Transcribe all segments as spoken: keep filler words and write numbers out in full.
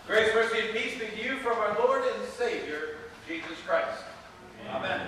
Grace, mercy, and peace be to you from our Lord and Savior, Jesus Christ. Amen.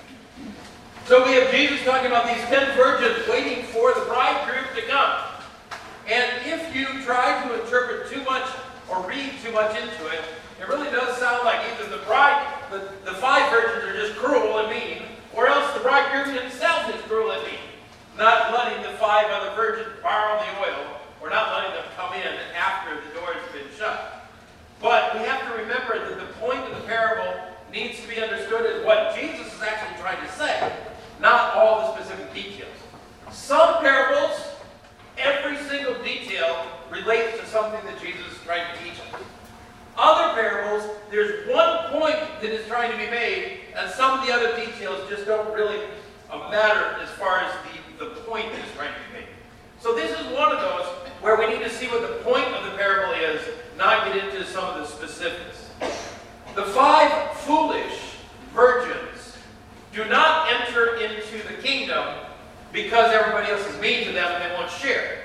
So we have Jesus talking about these ten virgins waiting for the bridegroom to come. And if you try to interpret too much or read too much into it, it really does sound like either the bride, the, the five virgins are just cruel and mean, or else the bridegroom himself is cruel and mean, not letting the five other virgins borrow the oil, or not letting them come in after the door has been shut. But we have to remember that the point of the parable needs to be understood as what Jesus is actually trying to say, not all the specific details. Some parables, every single detail relates to something that Jesus is trying to teach us. Other parables, there's one point that is trying to be made, and some of the other details just don't really uh, matter as far as the, the point that is trying to be made. So this is one of those where we need to see what the point of the parable is, not get into some of the specifics. The five foolish virgins do not enter into the kingdom because everybody else is mean to them and they won't share.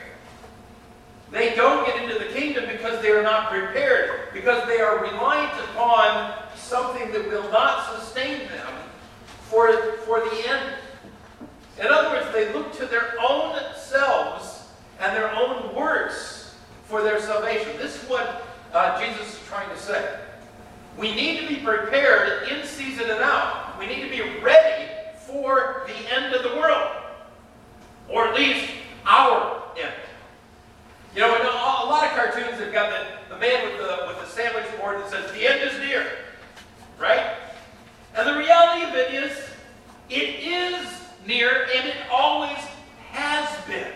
They don't get into the kingdom because they are not prepared, because they are reliant upon something that will not sustain them for, for the end. In other words, they look to their own selves and their own works for their salvation. This is what uh, Jesus is trying to say. We need to be prepared in season and out. We need to be ready for the end of the world, or at least our end. You know, in a, a lot of cartoons, they've got the, the man with the, with the sandwich board that says, "The end is near," right? And the reality of it is, it is near, and it always has been.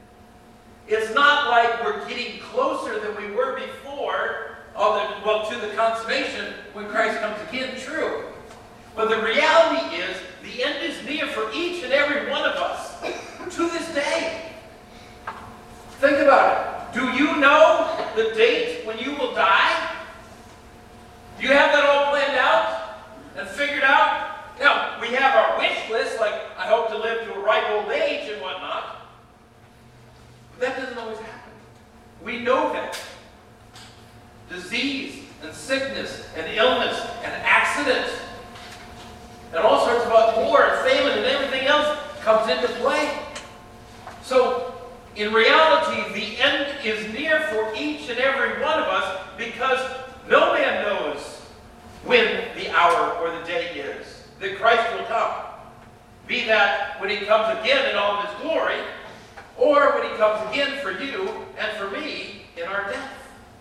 It's not like we're getting closer than we were before, of the, well, to the consummation when Christ comes again, true. But the reality is, the end is near for each and every one of us to this day. Think about it. Do you know the date when you will die? Do you have that all planned out and figured out? Now, we have our wish list, like, I hope to live to a ripe old age and whatnot. But that doesn't always happen. We know that. Disease and sickness and illness and accident and all sorts of war and famine and everything else comes into play. So, in reality, the end is near for each and every one of us because no man knows when the hour or the day is that Christ will come. Be that when he comes again in all of his glory, or when he comes again for you and for me in our death.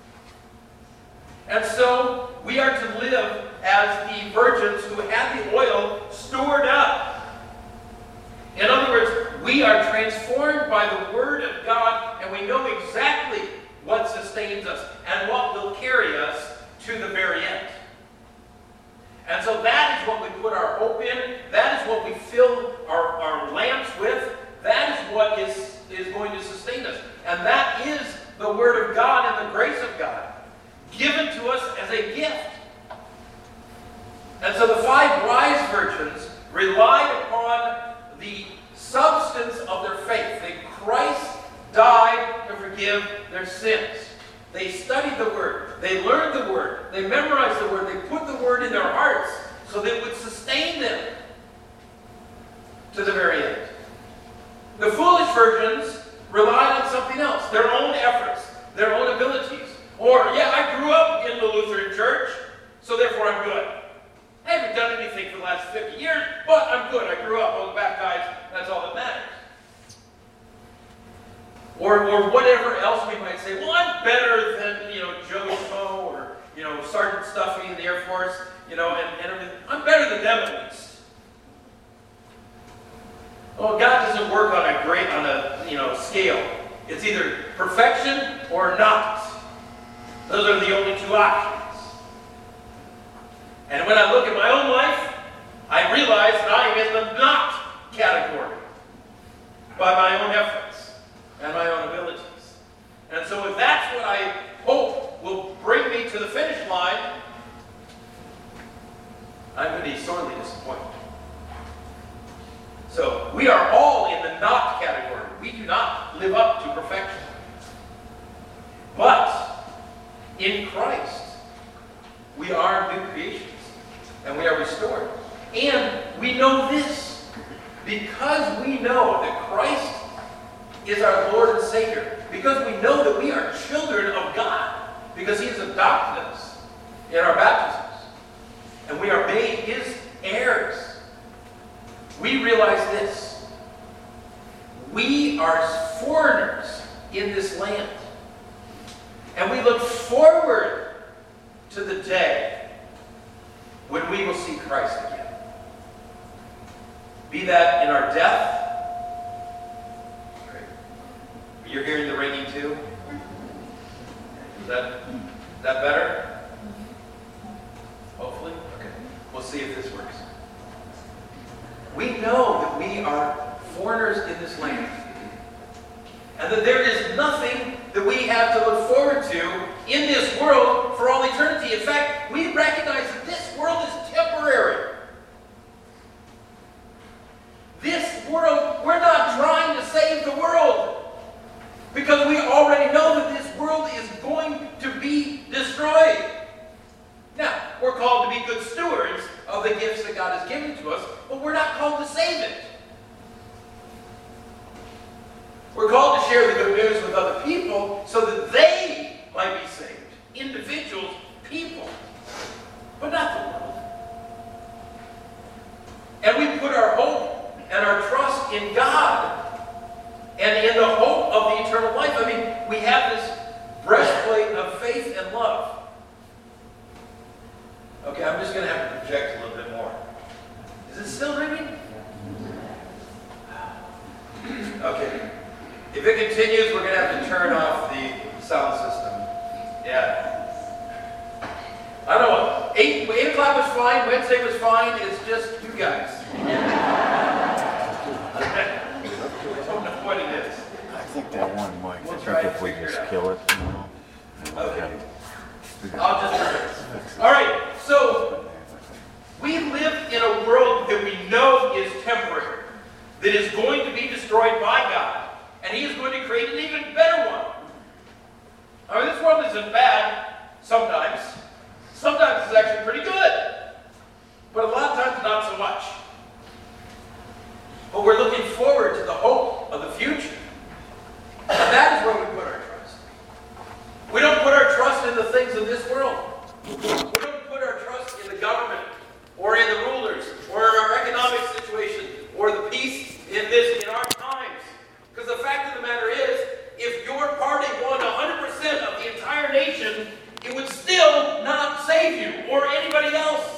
And so, we are to live as the virgins who had the oil stored up. In other words, we are transformed by the Word of God, and we know exactly what sustains us and what will carry us to the very end. And so that is what we put our hope in. That is what we fill our, our lamps with. That is what is, is going to sustain us. And that is the Word of God and the grace of God, given to us as a gift. And so the five wise virgins relied upon the substance of their faith, that Christ died to forgive their sins. They studied the Word. They learned the Word. They memorized the Word. They put the Word in their hearts so that it would sustain them to the very end. The foolish virgins relied on something else, their own efforts, their own abilities. Or, yeah, I grew up in the Lutheran Church, so therefore I'm good. I haven't done anything for the last fifty years, but I'm good. I grew up, I was baptized, that's all that matters. Or, or whatever else we might say, well, I'm better than, you know, Joe Schmo or, you know, Sergeant Stuffy in the Air Force, you know, and, and everything. I'm better than them at least. Well, God doesn't work on a great, on a, you know, scale. It's either perfection or not. Those are the only two options. And when I look at my own life, I realize that I am in the not category by my own efforts and my own abilities. And so if that's what I hope will bring me to the finish line, I'm going to be sorely disappointed. So we are all in the not category. We do not live up to perfection. But in Christ, We are new creations, and we are restored. And we know this, because we know that Christ is our Lord and Savior, because we know that we are children of God, because He has adopted us in our baptisms, and we are made His heirs. We realize this: we are foreigners in this land, and we look forward to the day when we will see Christ again. Be that in our death. Great. You're hearing the ringing too? Is that, is that better? Hopefully? Okay. We'll see if this works. We know that we are foreigners in this land, and that there is nothing that we have to look forward to in this world for all eternity. In fact, we recognize that this world is temporary. This world, we're not trying to save the world, because we already know that this world is going to be destroyed. Now, we're called to be good stewards of the gifts that God has given to us, but we're not called to save it. We're called to share the good news with other people so that they might be saved. Individuals, people, but not the world. And we put our hope and our trust in God and in the hope of the eternal life. I mean, we have this breastplate of faith and love. Okay, I'm just going to have to project a little bit more. Is it still ringing? Okay. If it continues, we're going to have to turn off the sound system. Yeah. I don't know. Eight, eight o'clock was fine. Wednesday was fine. It's just you guys. I don't know what it is. I think that one might. We'll I try think to if we figure it just out. kill it, you know. Okay. I'll just turn it. All right. So we live in a world that we know is temporary, that is going to be destroyed by God, and He is going to create an even better one. I mean, this world isn't bad sometimes. Sometimes it's actually pretty good. But a lot of times, not so much. But we're looking forward to the hope of the future. And that is where we put our trust. We don't put our trust in the things of this world. We don't put our trust in the government, or in the rulers, or in our economic situation, or the peace in this, in our times. Because the fact of the matter is, if your party won one hundred percent of the entire nation, it would still not save you or anybody else.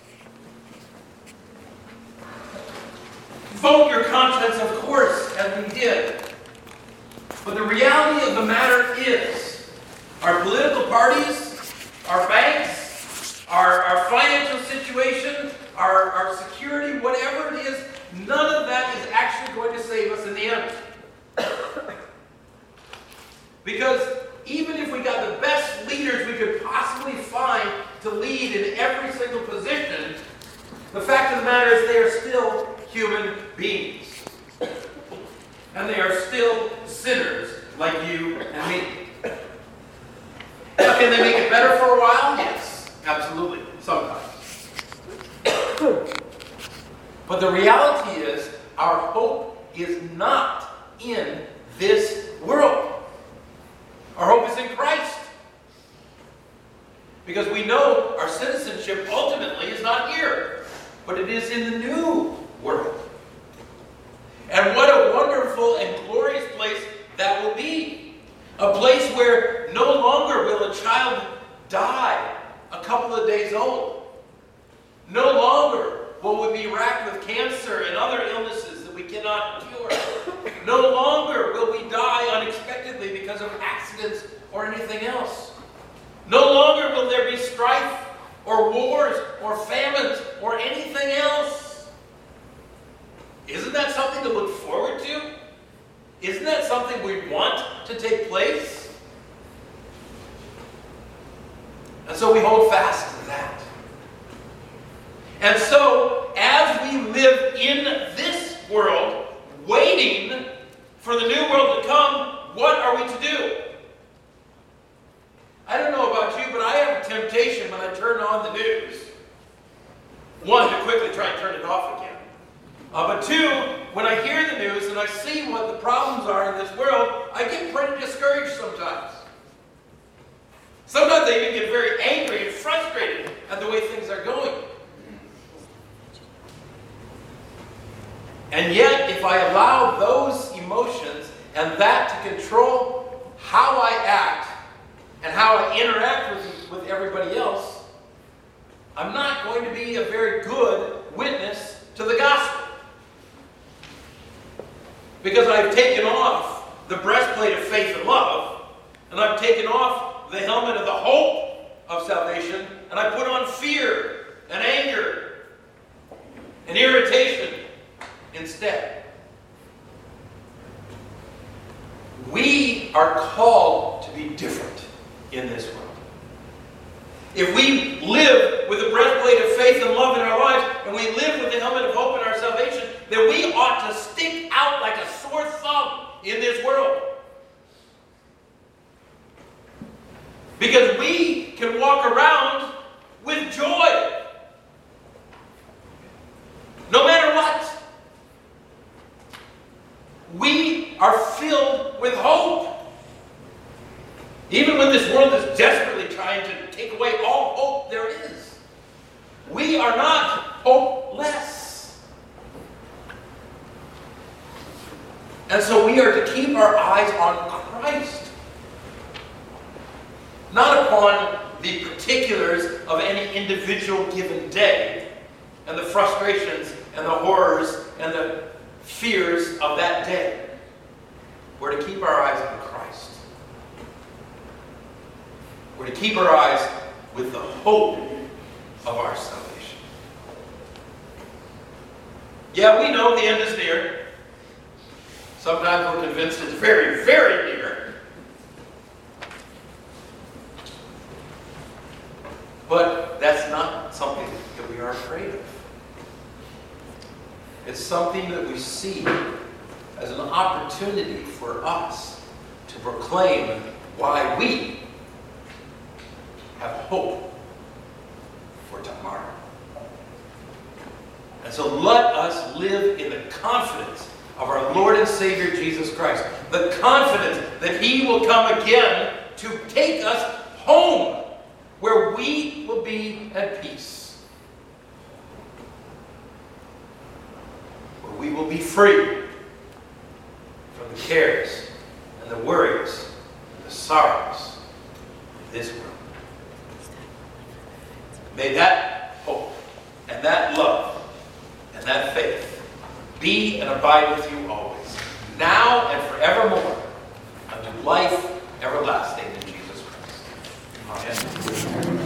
Vote your conscience, of course, as we did. But the reality of the matter is, our political parties, our banks, our, our financial situation, our, our security, whatever it is, none of that is actually going to save us in the end. Because even if we got the best leaders we could possibly find to lead in every single position, the fact of the matter is they are still human beings. And they are still sinners like you and me. Now, can they make it better for a while? Yes, absolutely, sometimes. But the reality is, our hope is not in this world. Our hope is in Christ. Because we know our citizenship ultimately is not here, but it is in the new world. And what a wonderful and glorious place that will be. A place where no longer will a child die a couple of days old. No longer will we be racked with cancer and other illnesses that we cannot cure. No longer will we die unexpectedly because of accidents or anything else. No longer will there be strife or wars or famines or anything else. Isn't that something to look forward to? Isn't that something we want to take place? And so we hold fast to that. And so, as we live in this world, waiting for the new world to come, what are we to do? I don't know about you, but I have a temptation when I turn on the news, one, to quickly try and turn it off again. Uh, but two, when I hear the news and I see what the problems are in this world, I get pretty discouraged sometimes. Sometimes I even get very angry and frustrated at the way things are going. And yet, if I allow those emotions and that to control how I act and how I interact with, with everybody else, I'm not going to be a very good witness to the gospel. Because I've taken off the breastplate of faith and love, and I've taken off the helmet of the hope of salvation, and I put on fear and anger and irritation instead. We are called to be different in this world. If we live with the breastplate of faith and love in our lives, and we live with the helmet of hope in our salvation, then we ought to stick out like a sore thumb in this world. Because we can walk around with joy. No matter what. We are filled with hope. Even when this world is desperately trying to take away all hope there is, we are not hopeless. And so we are to keep our eyes on Christ, not upon the particulars of any individual given day and the frustrations and the horrors and the fears of that day. We're to keep our eyes on Christ. We're to keep our eyes with the hope of our salvation. Yeah, we know the end is near. Sometimes we're convinced it's very, very near. But that's not something that we are afraid of. It's something that we see as an opportunity for us to proclaim why we have hope for tomorrow. And so let us live in the confidence of our Lord and Savior Jesus Christ. The confidence that He will come again to take us home, where we will be at peace. Where we will be free from the cares and the worries and the sorrows of this world. May that hope and that love and that faith be and abide with you always, now and forevermore, unto life everlasting in Jesus Christ. Amen.